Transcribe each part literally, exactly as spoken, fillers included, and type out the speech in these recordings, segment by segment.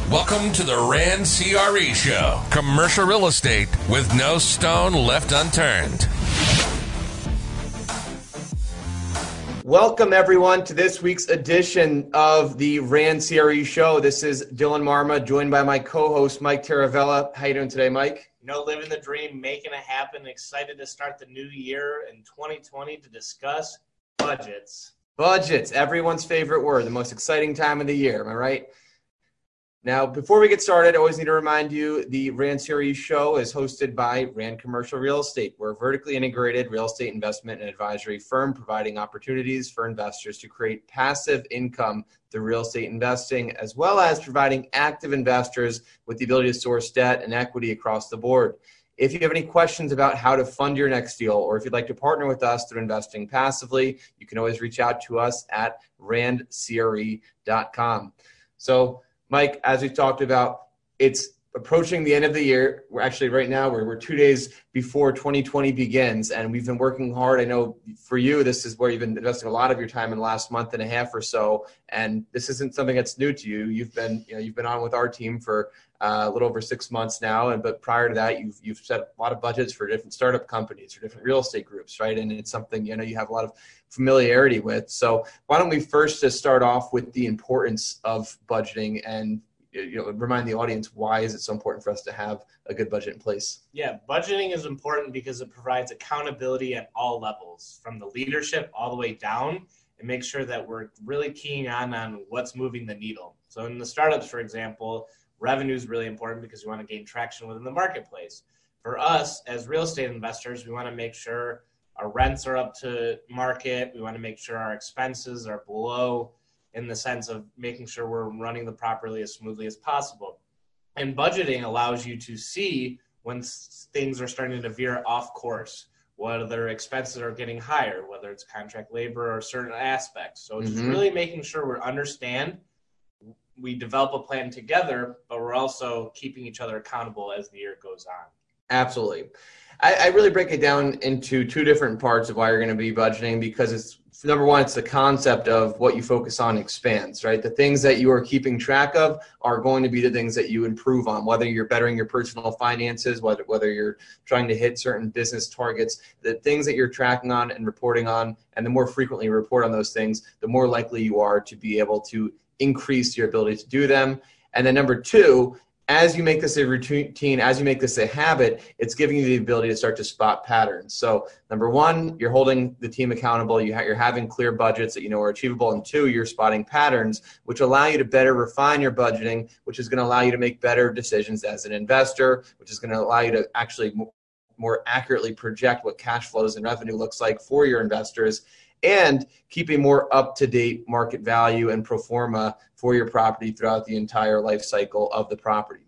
Welcome to the Rand C R E Show. Commercial real estate with no stone left unturned. Welcome, everyone, to this week's edition of the Rand C R E Show. This is Dylan Marma, joined by my co-host, Mike Taravella. How you doing today, Mike? You know, living the dream, making it happen. Excited to start the new year in twenty twenty to discuss budgets. Budgets, everyone's favorite word, the most exciting time of the year. Am I right? Now, before we get started, I always need to remind you the Rand C R E Show is hosted by Rand Commercial Real Estate. We're a vertically integrated real estate investment and advisory firm providing opportunities for investors to create passive income through real estate investing, as well as providing active investors with the ability to source debt and equity across the board. If you have any questions about how to fund your next deal, or if you'd like to partner with us through investing passively, you can always reach out to us at rand c r e dot com. So, Mike, as we talked about, it's approaching the end of the year. We're actually right now, we're, we're two days before twenty twenty begins, and we've been working hard. I know for you, this is where you've been investing a lot of your time in the last month and a half or so, and this isn't something that's new to you. You've been, you know, you've been on with our team for uh, a little over six months now, and but prior to that, you've you've set a lot of budgets for different startup companies or different real estate groups, right? And it's something, you know, you have a lot of familiarity with. So why don't we first just start off with the importance of budgeting and, you know, remind the audience, why is it so important for us to have a good budget in place? Yeah, budgeting is important because it provides accountability at all levels, from the leadership all the way down, and make sure that we're really keying on on what's moving the needle. So in the startups, for example, revenue is really important because we want to gain traction within the marketplace. For us as real estate investors, we want to make sure our rents are up to market. We want to make sure our expenses are below, in the sense of making sure we're running the properly as smoothly as possible. And budgeting allows you to see when things are starting to veer off course, whether expenses are getting higher, whether it's contract labor or certain aspects. So mm-hmm. just really making sure we understand, we develop a plan together, but we're also keeping each other accountable as the year goes on. Absolutely. I, I really break it down into two different parts of why you're going to be budgeting, because it's, number one, it's the concept of what you focus on expands, right? The things that you are keeping track of are going to be the things that you improve on, whether you're bettering your personal finances, whether, whether you're trying to hit certain business targets. The things that you're tracking on and reporting on, and the more frequently you report on those things, the more likely you are to be able to increase your ability to do them. And then number two, as you make this a routine, as you make this a habit, it's giving you the ability to start to spot patterns. So number one, you're holding the team accountable. You ha- you're having clear budgets that you know are achievable. And two, you're spotting patterns, which allow you to better refine your budgeting, which is going to allow you to make better decisions as an investor, which is going to allow you to actually m- more accurately project what cash flows and revenue looks like for your investors, and keep a more up-to-date market value and pro forma for your property throughout the entire life cycle of the property.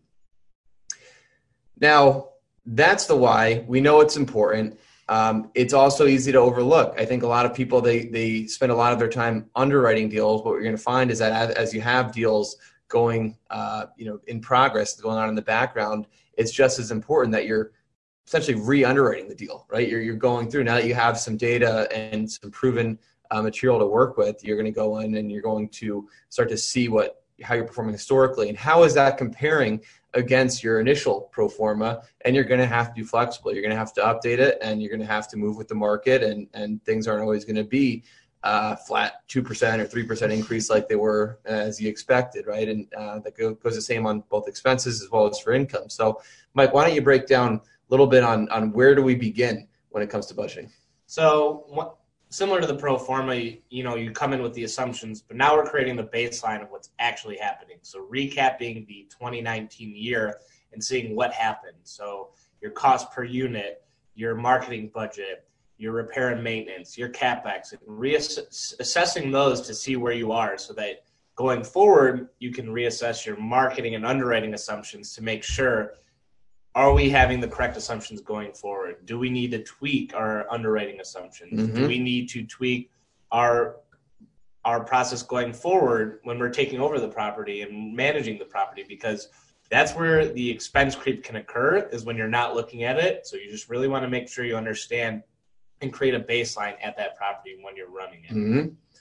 Now, that's the why. We know it's important. Um, it's also easy to overlook. I think a lot of people, they they spend a lot of their time underwriting deals. What we're going to find is that as, as you have deals going, uh, you know, in progress, going on in the background, it's just as important that you're essentially re-underwriting the deal, right? You're you're going through, now that you have some data and some proven uh, material to work with, you're going to go in and you're going to start to see what how you're performing historically and how is that comparing against your initial pro forma, and you're going to have to be flexible. You're going to have to update it, and you're going to have to move with the market, and and things aren't always going to be uh, flat two percent or three percent increase like they were as you expected, right? And uh, that goes the same on both expenses as well as for income. So, Mike, why don't you break down little bit on, on where do we begin when it comes to budgeting? So what, similar to the pro forma, you, you know, you come in with the assumptions, but now we're creating the baseline of what's actually happening. So recapping the twenty nineteen year and seeing what happened. So your cost per unit, your marketing budget, your repair and maintenance, your CapEx, and reassessing those to see where you are so that going forward, you can reassess your marketing and underwriting assumptions to make sure, are we having the correct assumptions going forward? Do we need to tweak our underwriting assumptions? Mm-hmm. Do we need to tweak our our process going forward when we're taking over the property and managing the property? Because that's where the expense creep can occur, is when you're not looking at it. So you just really want to make sure you understand and create a baseline at that property when you're running it. Mm-hmm.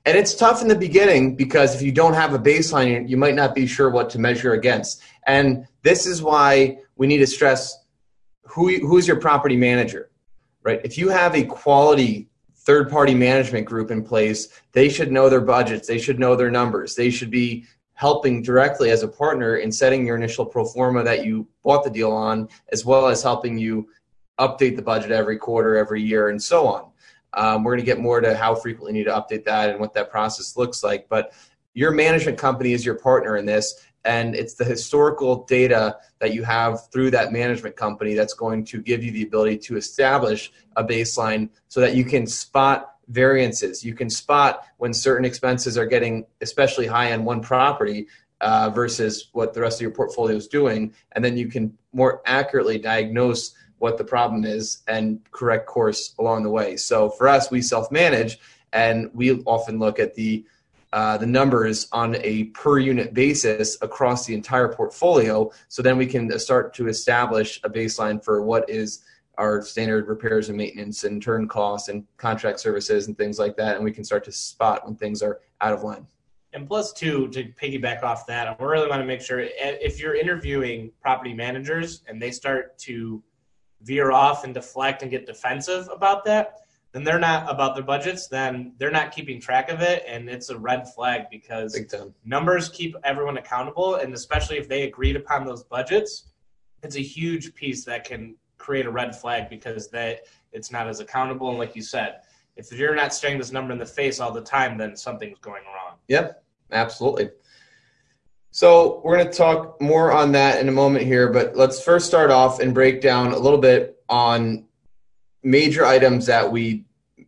And it's tough in the beginning because if you don't have a baseline, you might not be sure what to measure against. And this is why we need to stress who who's your property manager, right? If you have a quality third-party management group in place, they should know their budgets. They should know their numbers. They should be helping directly as a partner in setting your initial pro forma that you bought the deal on, as well as helping you update the budget every quarter, every year, and so on. Um, we're going to get more to how frequently you need to update that and what that process looks like. But your management company is your partner in this, and it's the historical data that you have through that management company that's going to give you the ability to establish a baseline so that you can spot variances. You can spot when certain expenses are getting especially high on one property uh, versus what the rest of your portfolio is doing, and then you can more accurately diagnose what the problem is and correct course along the way. So for us, we self-manage, and we often look at the uh, the numbers on a per unit basis across the entire portfolio. So then we can start to establish a baseline for what is our standard repairs and maintenance and turn costs and contract services and things like that. And we can start to spot when things are out of line. And plus, too, to piggyback off that, we really want to make sure if you're interviewing property managers and they start to veer off and deflect and get defensive about that, then they're not about their budgets, then they're not keeping track of it, and it's a red flag because numbers keep everyone accountable, and especially if they agreed upon those budgets, it's a huge piece that can create a red flag because that it's not as accountable. And like you said, if you're not staring this number in the face all the time, then something's going wrong. Yep, absolutely. So we're going to talk more on that in a moment here, but let's first start off and break down a little bit on major items that we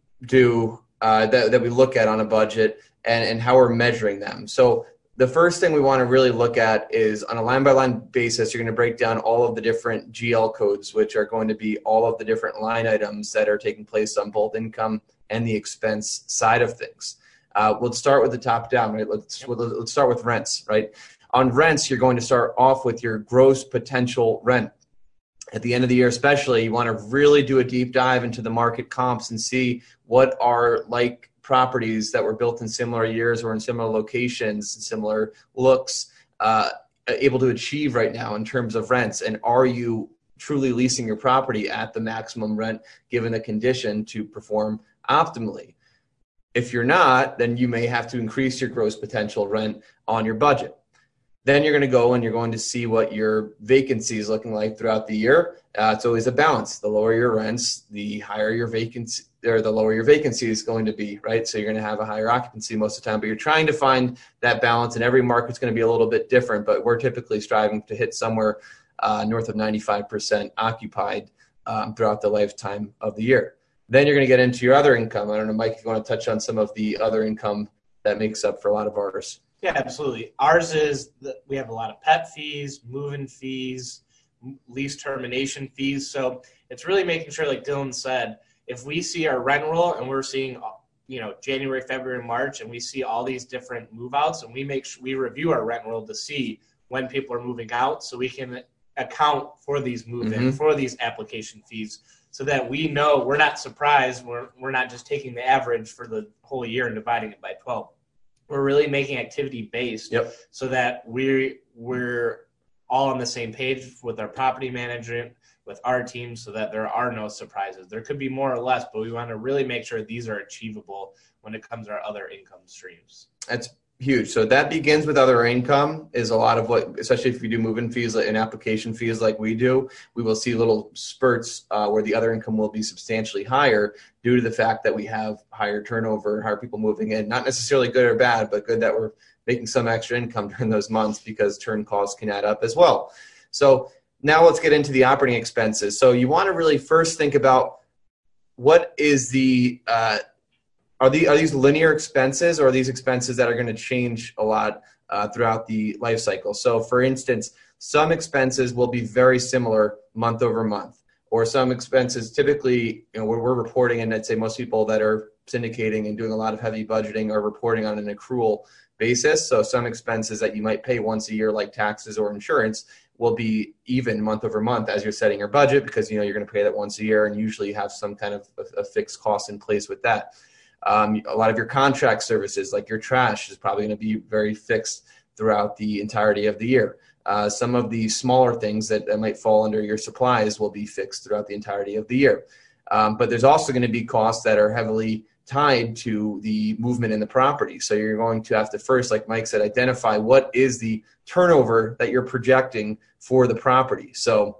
do, uh, that, that we look at on a budget and, and how we're measuring them. So the first thing we want to really look at is on a line-by-line basis, you're going to break down all of the different G L codes, which are going to be all of the different line items that are taking place on both income and the expense side of things. Uh, we'll start with the top down, right? Let's, let's start with rents, right? On rents, you're going to start off with your gross potential rent. At the end of the year especially, you want to really do a deep dive into the market comps and see what are like properties that were built in similar years or in similar locations, similar looks, uh, able to achieve right now in terms of rents. And are you truly leasing your property at the maximum rent given the condition to perform optimally? If you're not, then you may have to increase your gross potential rent on your budget. Then you're going to go and you're going to see what your vacancy is looking like throughout the year. Uh, it's always a balance. The lower your rents, the higher your vacancy, or the lower your vacancy is going to be, right? So you're going to have a higher occupancy most of the time, but you're trying to find that balance, and every market's going to be a little bit different, but we're typically striving to hit somewhere uh, north of ninety-five percent occupied um, throughout the lifetime of the year. Then you're going to get into your other income. I don't know, Mike, if you want to touch on some of the other income that makes up for a lot of ours. Yeah, absolutely. Ours is that we have a lot of pet fees, move-in fees, lease termination fees. So it's really making sure, like Dylan said, if we see our rent roll and we're seeing, you know, January, February, March, and we see all these different move-outs, and we make sure we review our rent roll to see when people are moving out, so we can account for these move-in, mm-hmm. for these application fees, so that we know we're not surprised. We're we're not just taking the average for the whole year and dividing it by twelve. We're really making activity based, yep. so that we're we're all on the same page with our property management, with our team, so that there are no surprises. There could be more or less, but we want to really make sure these are achievable when it comes to our other income streams. That's huge. So that begins with other income is a lot of what, especially if you do move-in fees and application fees like we do, we will see little spurts uh, where the other income will be substantially higher due to the fact that we have higher turnover, higher people moving in, not necessarily good or bad, but good that we're making some extra income during those months because turn costs can add up as well. So now let's get into the operating expenses. So you want to really first think about what is the, uh, Are, the, are these linear expenses, or are these expenses that are going to change a lot uh, throughout the life cycle? So, for instance, some expenses will be very similar month over month, or some expenses typically, you know, we're, we're reporting, and I'd say most people that are syndicating and doing a lot of heavy budgeting are reporting on an accrual basis. So some expenses that you might pay once a year, like taxes or insurance, will be even month over month as you're setting your budget, because you know you're going to pay that once a year, and usually you have some kind of a, a fixed cost in place with that. Um, a lot of your contract services, like your trash, is probably going to be very fixed throughout the entirety of the year. Uh, some of the smaller things that, that might fall under your supplies will be fixed throughout the entirety of the year. Um, but there's also going to be costs that are heavily tied to the movement in the property. So you're going to have to first, like Mike said, identify what is the turnover that you're projecting for the property. So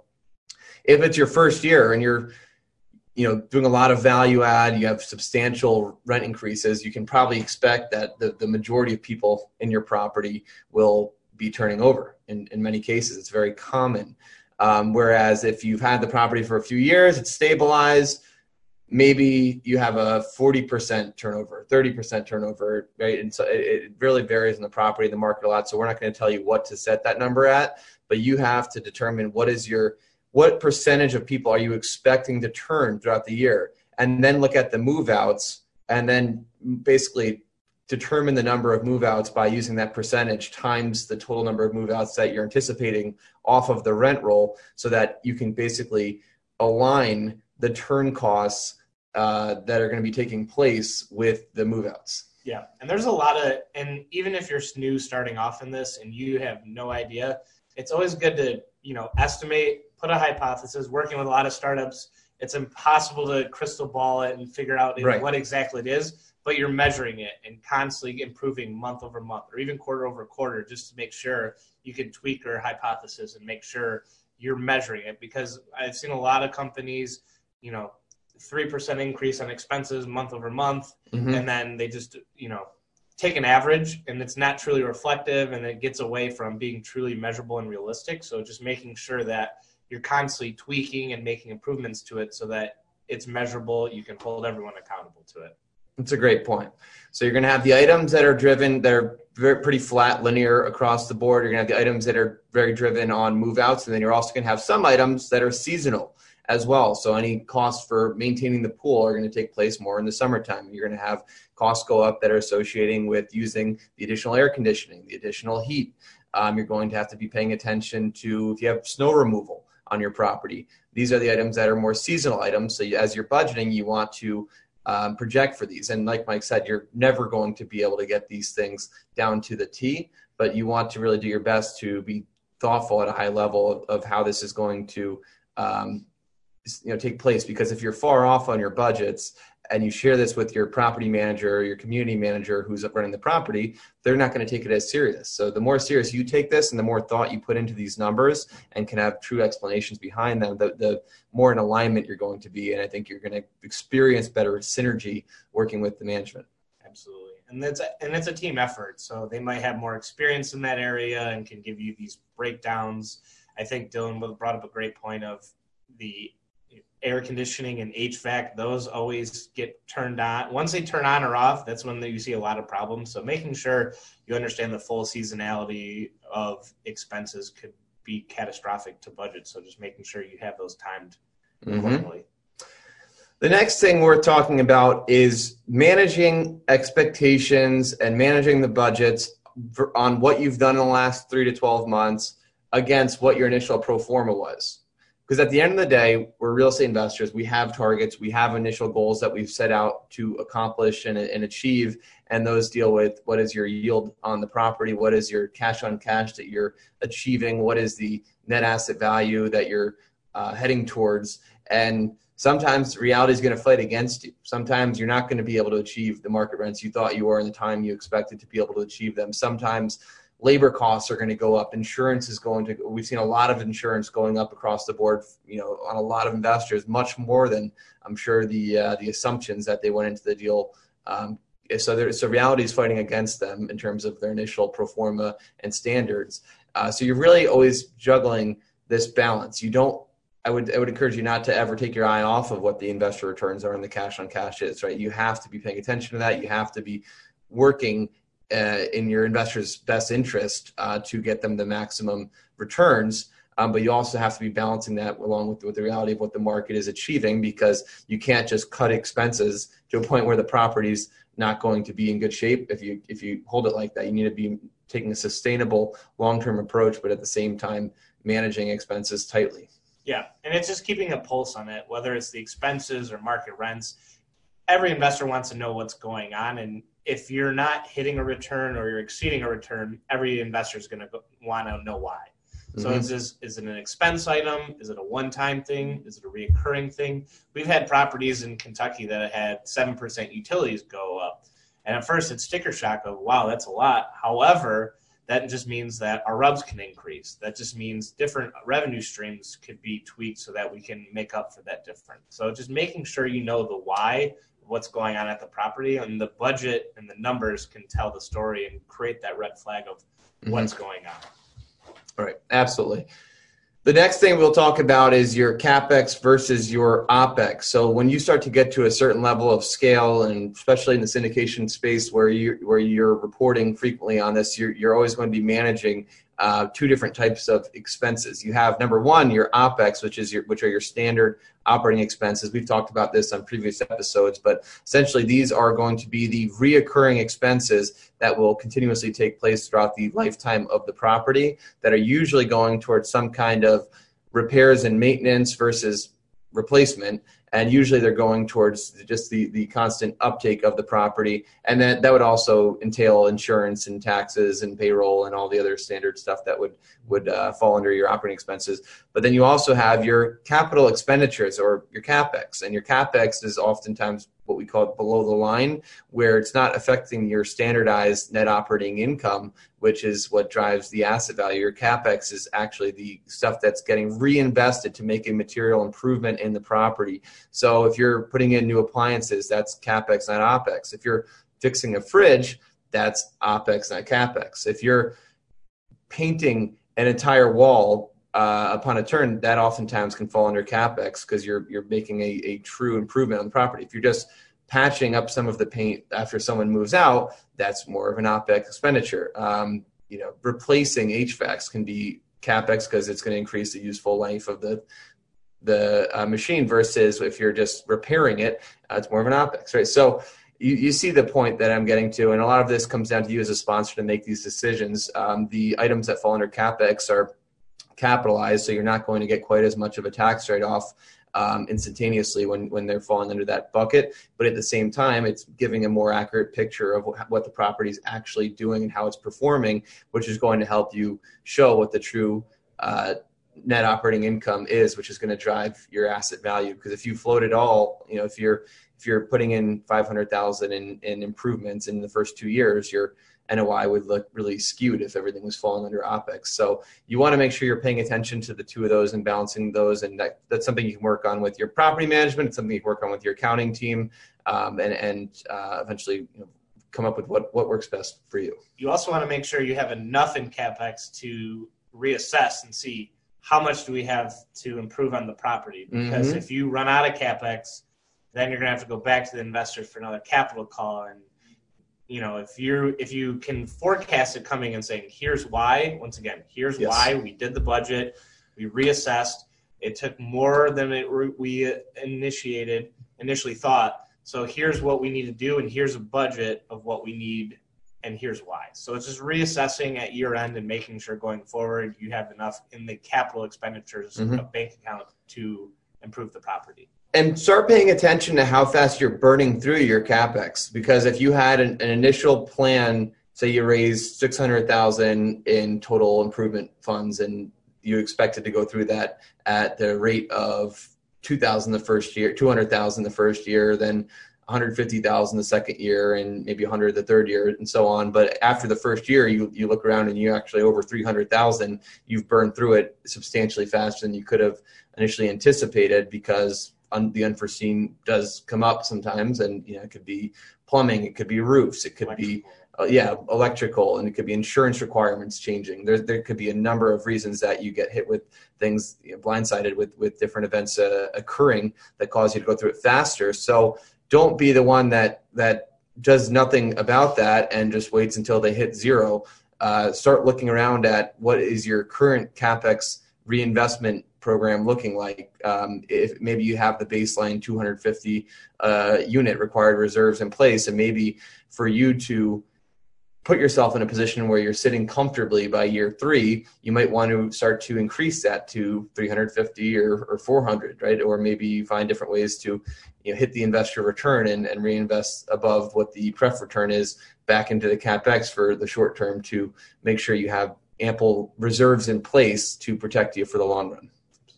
if it's your first year and you're, you know, doing a lot of value add, you have substantial rent increases, you can probably expect that the, the majority of people in your property will be turning over. In, in many cases, it's very common. Um, whereas if you've had the property for a few years, it's stabilized, maybe you have a forty percent turnover, thirty percent turnover, right? And so it, it really varies in the property, the market a lot. So we're not going to tell you what to set that number at, but you have to determine what is your, what percentage of people are you expecting to turn throughout the year? And then look at the move outs and then basically determine the number of move outs by using that percentage times the total number of move outs that you're anticipating off of the rent roll, so that you can basically align the turn costs uh, that are going to be taking place with the move outs. Yeah. And there's a lot of, and even if you're new starting off in this and you have no idea, it's always good to, you know, estimate, put a hypothesis. Working with a lot of startups, it's impossible to crystal ball it and figure out Right. what exactly it is, but you're measuring it and constantly improving month over month or even quarter over quarter, just to make sure you can tweak your hypothesis and make sure you're measuring it. Because I've seen a lot of companies, you know, three percent increase on expenses month over month. Mm-hmm. And then they just, you know, take an average, and it's not truly reflective, and it gets away from being truly measurable and realistic. So just making sure that you're constantly tweaking and making improvements to it so that it's measurable. You can hold everyone accountable to it. That's a great point. So you're going to have the items that are driven, that are very pretty flat, linear across the board. You're going to have the items that are very driven on move outs. And then you're also going to have some items that are seasonal as well. So any costs for maintaining the pool are going to take place more in the summertime. You're going to have costs go up that are associating with using the additional air conditioning, the additional heat. Um, you're going to have to be paying attention to if you have snow removal on your property. These are the items that are more seasonal items. So you, as you're budgeting, you want to um, project for these. And like Mike said, you're never going to be able to get these things down to the T, but you want to really do your best to be thoughtful at a high level of, of how this is going to um, you know, take place. Because if you're far off on your budgets and you share this with your property manager or your community manager who's running the property, they're not going to take it as serious. So the more serious you take this and the more thought you put into these numbers and can have true explanations behind them, the, the more in alignment you're going to be. And I think you're going to experience better synergy working with the management. Absolutely. And it's a, and it's a team effort. So they might have more experience in that area and can give you these breakdowns. I think Dylan brought up a great point of the air conditioning and H V A C. Those always get turned on. Once they turn on or off, that's when you see a lot of problems. So making sure you understand the full seasonality of expenses could be catastrophic to budget. So just making sure you have those timed accordingly. Mm-hmm. The next thing we're talking about is managing expectations and managing the budgets for, on what you've done in the last three to twelve months against what your initial pro forma was. Because at the end of the day, we're real estate investors. We have targets. We have initial goals that we've set out to accomplish and, and achieve. And those deal with what is your yield on the property? What is your cash on cash that you're achieving? What is the net asset value that you're uh, heading towards? And sometimes reality is going to fight against you. Sometimes you're not going to be able to achieve the market rents you thought you were in the time you expected to be able to achieve them. Sometimes labor costs are going to go up. Insurance is going to, we've seen a lot of insurance going up across the board, you know, on a lot of investors, much more than I'm sure the, uh, the assumptions that they went into the deal. Um, so there, so reality is fighting against them in terms of their initial pro forma and standards. Uh, so you're really always juggling this balance. You don't, I would, I would encourage you not to ever take your eye off of what the investor returns are and the cash on cash is, right? You have to be paying attention to that. You have to be working Uh, in your investors' best interest uh, to get them the maximum returns. Um, but you also have to be balancing that along with, with the reality of what the market is achieving, because you can't just cut expenses to a point where the property's not going to be in good shape. If you if you hold it like that, you need to be taking a sustainable long-term approach, but at the same time managing expenses tightly. Yeah, and it's just keeping a pulse on it, whether it's the expenses or market rents. every investor wants to know what's going on. And if you're not hitting a return or you're exceeding a return, every investor is going to want to know why. So mm-hmm. is, this, is it an expense item? Is it a one-time thing? Is it a reoccurring thing? We've had properties in Kentucky that had seven percent utilities go up. And at first it's sticker shock of, wow, that's a lot. However, that just means that our R U Bs can increase. That just means different revenue streams could be tweaked so that we can make up for that difference. So just making sure you know the why, what's going on at the property, and the budget and the numbers can tell the story and create that red flag of mm-hmm. what's going on. All right, absolutely. The next thing we'll talk about is your CapEx versus your OpEx. So when you start to get to a certain level of scale, and especially in the syndication space where you where you're reporting frequently on this, you're you're always going to be managing uh, two different types of expenses. You have number one, your OpEx, which is your which are your standard operating expenses. We've talked about this on previous episodes, but essentially these are going to be the reoccurring expenses that will continuously take place throughout the lifetime of the property that are usually going towards some kind of repairs and maintenance versus replacement. And usually they're going towards just the, the constant uptake of the property. And then that would also entail insurance and taxes and payroll and all the other standard stuff that would, would uh, fall under your operating expenses. But then you also have your capital expenditures or your CapEx. And your CapEx is oftentimes what we call below the line, where it's not affecting your standardized net operating income, which is what drives the asset value. Your CapEx is actually the stuff that's getting reinvested to make a material improvement in the property. So if you're putting in new appliances, that's CapEx, not OpEx. If you're fixing a fridge, that's OpEx, not CapEx. If you're painting an entire wall Uh, upon a turn, that oftentimes can fall under CapEx because you're you're making a, a true improvement on the property. If you're just patching up some of the paint after someone moves out, that's more of an OpEx expenditure. Um, you know, replacing H V A Cs can be CapEx because it's going to increase the useful life of the the uh, machine versus if you're just repairing it, uh, it's more of an OpEx, right? So you, you see the point that I'm getting to, and a lot of this comes down to you as a sponsor to make these decisions. Um, the items that fall under CapEx are capitalized, so you're not going to get quite as much of a tax write-off um, instantaneously when, when they're falling under that bucket. But at the same time, it's giving a more accurate picture of what the property is actually doing and how it's performing, which is going to help you show what the true uh, net operating income is, which is going to drive your asset value. Because if you float it all, you know, if you're if you're putting in five hundred thousand in, in improvements in the first two years, your N O I would look really skewed if everything was falling under OpEx. So you want to make sure you're paying attention to the two of those and balancing those. And that, that's something you can work on with your property management. It's something you can work on with your accounting team, um, and, and uh, eventually you know, come up with what, what works best for you. You also want to make sure you have enough in CapEx to reassess and see how much do we have to improve on the property. Because mm-hmm. if you run out of CapEx, then you're going to have to go back to the investors for another capital call. And you know, if you if you can forecast it coming and saying, here's why, once again, here's yes. why we did the budget, we reassessed, it took more than it we initiated initially thought. So here's what we need to do, and here's a budget of what we need, and here's why. So it's just reassessing at year end and making sure going forward you have enough in the capital expenditures mm-hmm. of bank account to improve the property. And start paying attention to how fast you're burning through your CapEx. Because if you had an, an initial plan, say you raised six hundred thousand dollars in total improvement funds, and you expected to go through that at the rate of two thousand dollars the first year, two hundred thousand dollars the first year, then one hundred fifty thousand dollars the second year, and maybe one hundred thousand dollars the third year, and so on. But after the first year, you you look around and you actually over three hundred thousand dollars. You've burned through it substantially faster than you could have initially anticipated, because the unforeseen does come up sometimes, and you know it could be plumbing, it could be roofs, it could electrical. be uh, yeah electrical, and it could be insurance requirements changing. There there could be a number of reasons that you get hit with things, you know, blindsided with with different events uh, occurring that cause you to go through it faster. So don't be the one that that does nothing about that and just waits until they hit zero. Uh, start looking around at what is your current CapEx reinvestment program looking like. Um, if maybe you have the baseline two hundred fifty uh, unit required reserves in place, and maybe for you to put yourself in a position where you're sitting comfortably by year three, you might want to start to increase that to three hundred fifty or, or four hundred, right? Or maybe you find different ways to, you know, hit the investor return and, and reinvest above what the pref return is back into the CapEx for the short term to make sure you have ample reserves in place to protect you for the long run.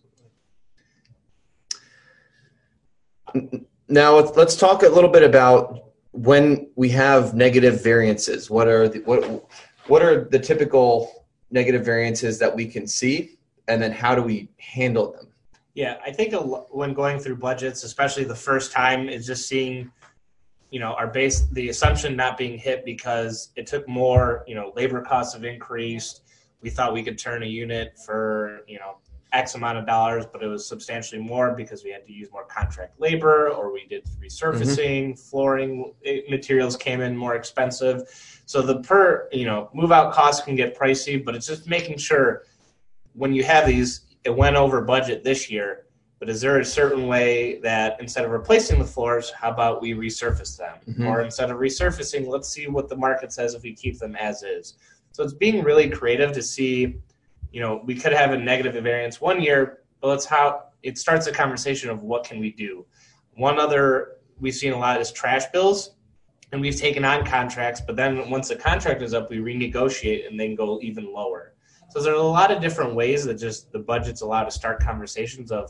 Now let's, let's talk a little bit about when we have negative variances. What are the, what what are the typical negative variances that we can see, and then how do we handle them? Yeah, I think a lo- when going through budgets, especially the first time, is just seeing, you know, our base, the assumption not being hit because it took more, you know, labor costs have increased. We thought we could turn a unit for, you know, X amount of dollars, but it was substantially more because we had to use more contract labor, or we did resurfacing, mm-hmm. flooring materials came in more expensive. So the per, you know, move out costs can get pricey, but it's just making sure when you have these, it went over budget this year, but is there a certain way that instead of replacing the floors, how about we resurface them? Mm-hmm. Or instead of resurfacing, let's see what the market says if we keep them as is. So it's being really creative to see, you know, we could have a negative variance one year, but let's how it starts a conversation of what can we do. One other we've seen a lot is trash bills, and we've taken on contracts, but then once the contract is up, we renegotiate and then go even lower. So there's a lot of different ways that just the budget's allowed to start conversations of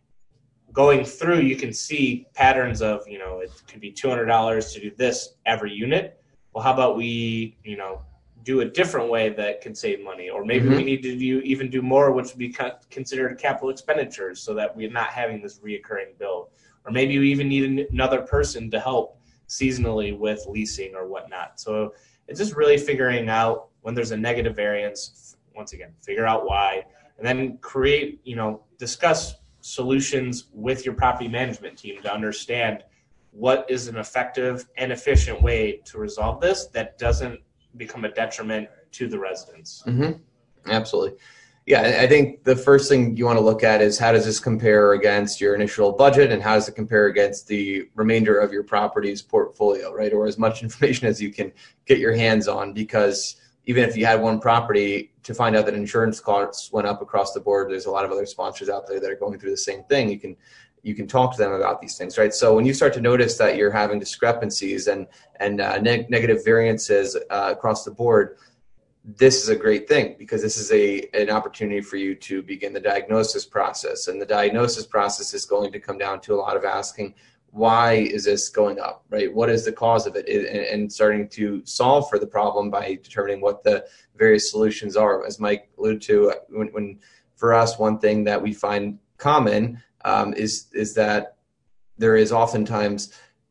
going through. You can see patterns of, you know, it could be two hundred dollars to do this every unit. Well, how about we, you know, do a different way that can save money, or maybe mm-hmm. we need to do even do more, which would be considered capital expenditures, so that we're not having this reoccurring bill. Or maybe we even need another person to help seasonally with leasing or whatnot. So it's just really figuring out when there's a negative variance. Once again, figure out why, and then create, you know, discuss solutions with your property management team to understand what is an effective and efficient way to resolve this that doesn't become a detriment to the residents. Mm-hmm. Absolutely. Yeah, I think the first thing you want to look at is how does this compare against your initial budget, and how does it compare against the remainder of your property's portfolio, right? Or as much information as you can get your hands on, because even if you had one property, to find out that insurance costs went up across the board, there's a lot of other sponsors out there that are going through the same thing. You can you can talk to them about these things, right? So when you start to notice that you're having discrepancies and and uh, neg- negative variances uh, across the board, this is a great thing, because this is a an opportunity for you to begin the diagnosis process. And the diagnosis process is going to come down to a lot of asking, why is this going up, right? What is the cause of it? And, and starting to solve for the problem by determining what the various solutions are. As Mike alluded to, when, when for us, one thing that we find common um, is is that there is oftentimes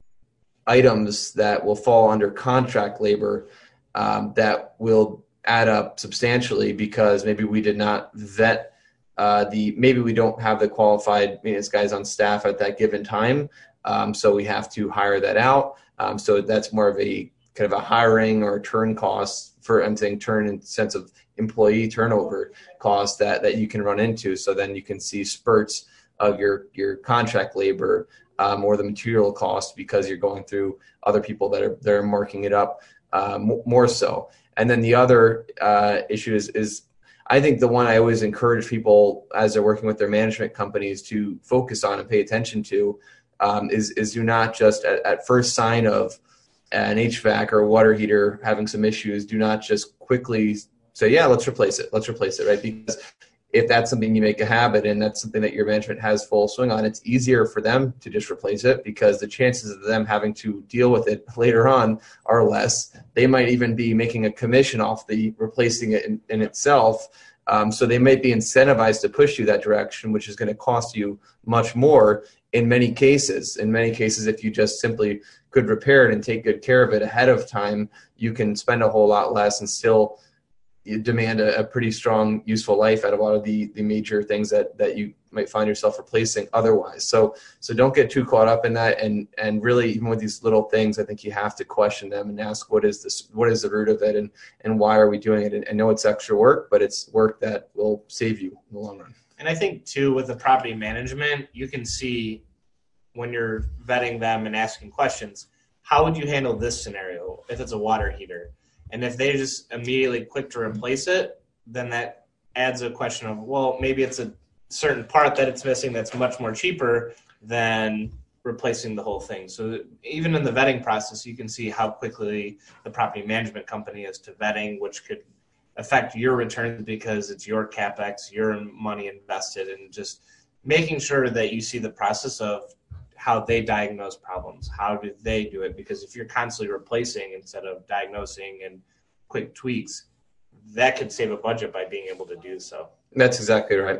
items that will fall under contract labor um, that will add up substantially because maybe we did not vet uh, the, maybe we don't have the qualified maintenance guys on staff at that given time. Um, so we have to hire that out. Um, so that's more of a kind of a hiring or turn cost for, I'm saying turn in the sense of employee turnover cost that, that you can run into. So then you can see spurts of your, your contract labor um, or the material cost because you're going through other people that are, that are marking it up uh, more so. And then the other uh, issue is, is I think the one I always encourage people as they're working with their management companies to focus on and pay attention to um, is, is do not just at, at first sign of an H V A C or a water heater having some issues, do not just quickly say, yeah, let's replace it. Let's replace it, right? Because if that's something you make a habit and that's something that your management has full swing on, it's easier for them to just replace it because the chances of them having to deal with it later on are less. They might even be making a commission off the replacing it in, in itself. Um, so they might be incentivized to push you that direction, which is going to cost you much more in many cases. In many cases, if you just simply could repair it and take good care of it ahead of time, you can spend a whole lot less and still you demand a, a pretty strong, useful life out of a lot of the, the major things that, that you might find yourself replacing otherwise. So so don't get too caught up in that. And and really, even with these little things, I think you have to question them and ask, what is this? What is the root of it? And, and why are we doing it? And I know it's extra work, but it's work that will save you in the long run. And I think, too, with the property management, you can see when you're vetting them and asking questions, how would you handle this scenario if it's a water heater? And if they just immediately quick to replace it, then that adds a question of, well, maybe it's a certain part that it's missing that's much more cheaper than replacing the whole thing. So even in the vetting process, you can see how quickly the property management company is to vetting, which could affect your returns because it's your CapEx, your money invested, and just making sure that you see the process of how they diagnose problems. How do they do it? Because if you're constantly replacing instead of diagnosing and quick tweaks, that could save a budget by being able to do so. That's exactly right.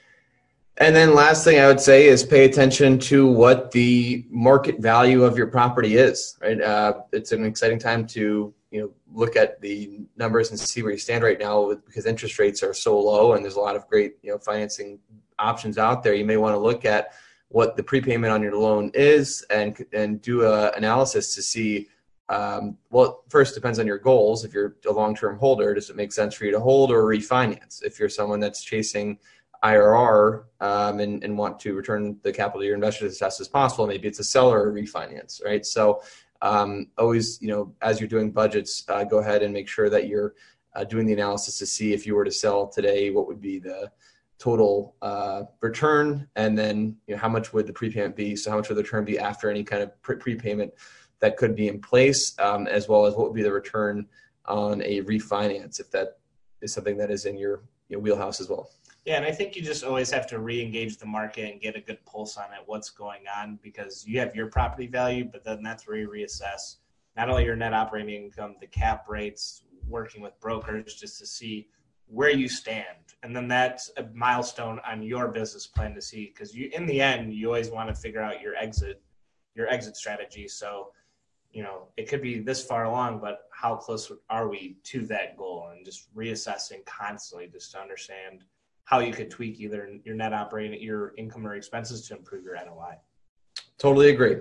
And then last thing I would say is pay attention to what the market value of your property is, right? Uh, it's an exciting time to, you know, look at the numbers and see where you stand right now with, because interest rates are so low and there's a lot of great, you know, financing options out there. You may want to look at what the prepayment on your loan is and and do a analysis to see, um, well, first depends on your goals. If you're a long-term holder, does it make sense for you to hold or refinance? If you're someone that's chasing I R R um, and, and want to return the capital to your investors as fast as possible, maybe it's a seller or refinance, right? So um, always, you know, as you're doing budgets, uh, go ahead and make sure that you're uh, doing the analysis to see if you were to sell today, what would be the total uh, return, and then, you know, how much would the prepayment be? So how much would the return be after any kind of pre- prepayment that could be in place, um, as well as what would be the return on a refinance, if that is something that is in your, your wheelhouse as well. Yeah, and I think you just always have to re-engage the market and get a good pulse on it, what's going on, because you have your property value, but then that's where you reassess not only your net operating income, the cap rates, working with brokers just to see where you stand. And then that's a milestone on your business plan to see, because you, in the end, you always want to figure out your exit, your exit strategy. So, you know, it could be this far along, but how close are we to that goal? And just reassessing constantly just to understand how you could tweak either your net operating, your income or expenses to improve your N O I. Totally agree.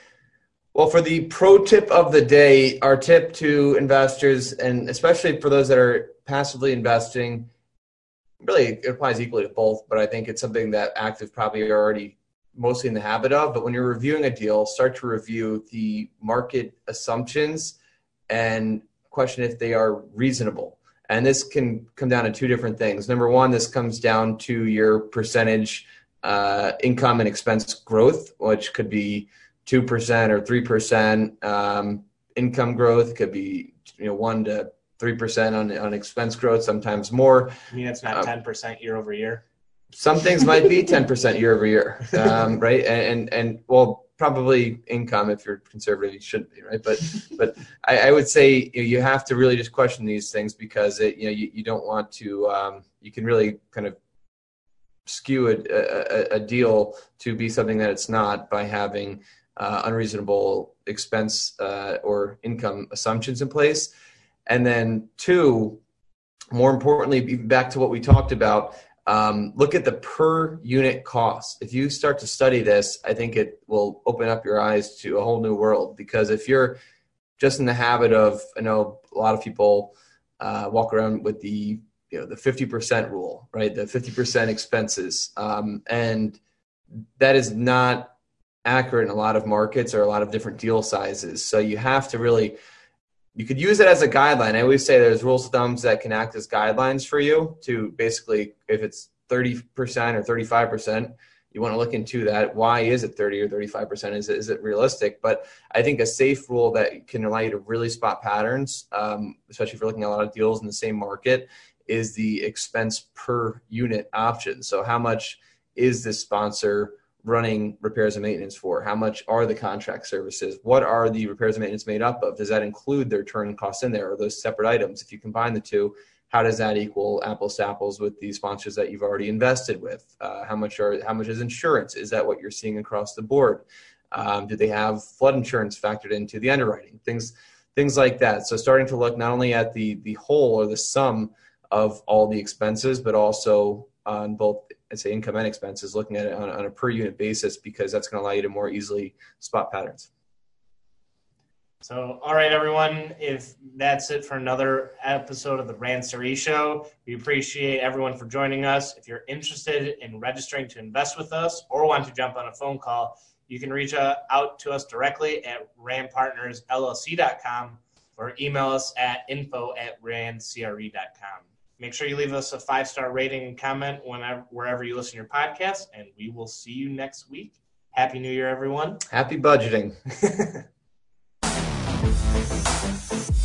Well, for the pro tip of the day, our tip to investors, and especially for those that are passively investing, really it applies equally to both, but I think it's something that active probably are already mostly in the habit of. But when you're reviewing a deal, start to review the market assumptions and question if they are reasonable. And this can come down to two different things. Number one, this comes down to your percentage uh, income and expense growth, which could be two percent or three percent. Um, income growth could be, you know, one to three percent on, on expense growth, sometimes more. I mean, it's not ten percent year over year. Some things might be ten percent year over year, um, right? And, and, and well, probably income, if you're conservative, you shouldn't be, right? But but I, I would say, you know, you have to really just question these things, because it, you know, you, you don't want to, um, you can really kind of skew a, a, a deal to be something that it's not by having uh, unreasonable expense uh, or income assumptions in place. And then two, more importantly, back to what we talked about, Um, look at the per unit cost. If you start to study this, I think it will open up your eyes to a whole new world. Because if you're just in the habit of, I know a lot of people uh, walk around with the, you know, the fifty percent rule, right? The fifty percent expenses. Um, and that is not accurate in a lot of markets or a lot of different deal sizes. So you have to really, you could use it as a guideline. I always say there's rules of thumbs that can act as guidelines for you to basically, if it's thirty percent or thirty-five percent, you want to look into that. Why is it thirty or thirty-five percent? Is it, is it realistic? But I think a safe rule that can allow you to really spot patterns, um, especially if you're looking at a lot of deals in the same market, is the expense per unit option. So how much is this sponsor running repairs and maintenance for? How much are the contract services? What are the repairs and maintenance made up of? Does that include their turn costs in there, or those separate items? If you combine the two, how does that equal apples to apples with the sponsors that you've already invested with? Uh, how much are how much is insurance? Is that what you're seeing across the board? Um, do they have flood insurance factored into the underwriting? Things things like that. So starting to look not only at the the whole or the sum of all the expenses, but also on both, I'd say, income and expenses, looking at it on, on a per unit basis, because that's going to allow you to more easily spot patterns. So, all right, everyone, if that's it for another episode of the Rand Cerise Show, we appreciate everyone for joining us. If you're interested in registering to invest with us or want to jump on a phone call, you can reach out to us directly at rand partners l l c dot com or email us at info at randcre dot com. Make sure you leave us a five-star rating and comment whenever, wherever you listen to your podcast, and we will see you next week. Happy New Year, everyone. Happy budgeting.